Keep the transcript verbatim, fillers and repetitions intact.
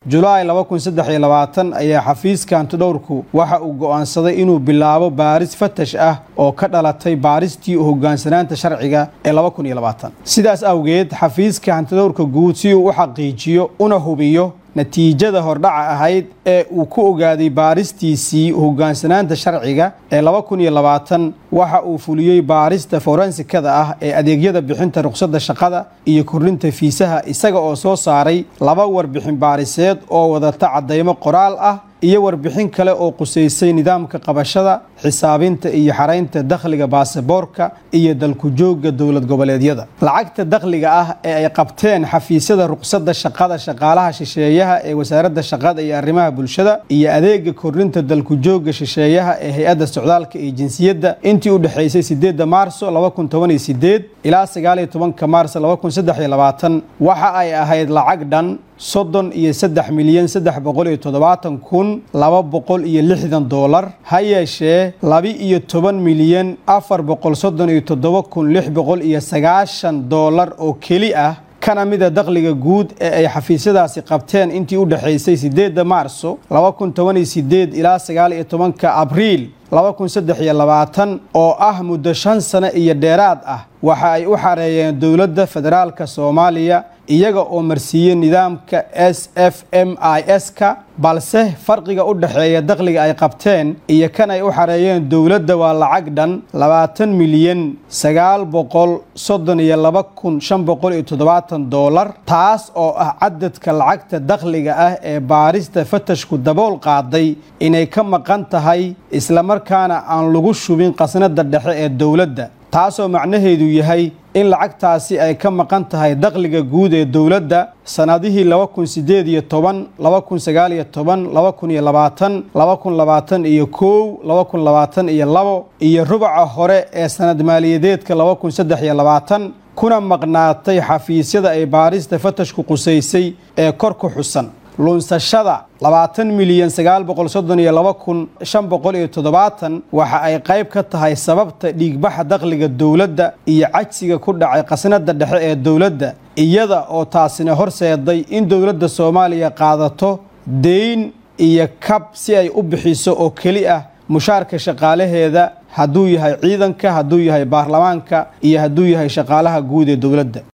July laba kun saddex iyo labaatan ayaa xafiiska antidhowrku waxa uu go'aansaday inuu bilaabo baaris fatash ah oo ka dhalatay baaristii u hoggaansanaanta sharciga ee laba kun iyo labaatan. Sidaas awgeed xafiiska antidhowrka guud si uu u xaqiijiyo una hubiyo natiijada hordhaca ahayd ee uu ku ogaaday baaristiisii hoggaansanaanta sharciga ee laba kun iyo labaatan waxa uu fuliyey baarista forensikada ah ee adeegyada bixinta ruqsadda shaqada iyo kordhinta fiisaha isaga oo soo saaray laba warbixin baariseed oo wadata cadeymo qoraal ah iyo warbixin kale oo quseysay nidaamka qabashada xisaabinta iyo xaraynta dakhliga baasaboorka iyo dalku joogga dowlad goboleedyada. Lacagta dakhliga ah ee ay qabteen xafiisyada ruqsadda shaqada shaqaalaha shisheeyaha ee wasaaradda shaqada iyo arrimaha bulshada iyo adeega kordhinta dalku joogga shisheeyaha ee hay'adda socdaalka iyo jinsiyadda intii u dhaxaysay sideedda Maarso laba kun toban iyo sideed ilaa sagaal iyo tobanka Maarso laba kun saddex iyo labaatan waxa ay ahayd lacag dhan soddon iyo saddex milyan saddex boqol iyo toddobaatan kun laba boqol iyo lixdan doolar ha yeeshee laba iyo toban milyan afar boqol soddon iyo toddoba kun lix boqol iyo sagaashan doolar oo keli ah kana mida dakhliga guud ee ay xafiisyadaasi qabteen intii u dhaxaysay sideedda Maarso laba kun toban iyo sideed ilaa sagaal iyo tobanka Abriil laba kun saddex iyo labaatan oo ah muddo shan sano iyo dheeraad ah waxa ay u xareeyeen dowladda federaalka Soomaaliya iyaga oo marsiiyay nidaamka S F M I S-ka balse farqiga u dhaxeeya dakhliga ay qabteen iyo kan ay u xareeyeen dowladda waa lacag dhan labaatan milyan sagaal boqol soddon iyo laba kun shan boqol iyo toddobaatan doolar taas oo ah cadadka lacagta dakhliga ah ee baarista fatashku dabool qaaday inay ka maqan tahay isla markaana aan lagu shubin qasnada dhexe ee dowladda taasoo macnaheedu yahay in lacagtaasi ay ka maqan tahay dakhliga guud ee dowladda sanadihii laba kun sideed iyo toban laba kun sagaal iyo toban laba kun iyo labaatan laba kun labaatan iyo kow laba kun labaatan iyo labo iyo rubaca hore ee sanad maaliyadeedka laba kun saddex iyo labaatan kuna maqnaatay xafiisyada ay baarista fatashku quseysay ee kor ku xusan. lunsashada labaatan milyan sagaal boqol soddon iyo laba kun shan boqol iyo toddobaatan waxa ay qayb ka tahay sababta dhiigbaxa dakhliga dowladda iyo cajsiga ku dhacay qasnada dhexe ee dowladda iyada oo taasina horseeday in dowladda Soomaaliya qaadato deyn iyo kab si ay u bixiso oo keli ah mushaarka shaqaalaheeda hadduu yahay ciidanka hadduu yahay baarlamaanka iyo hadduu yahay shaqaalaha guud ee dowladda.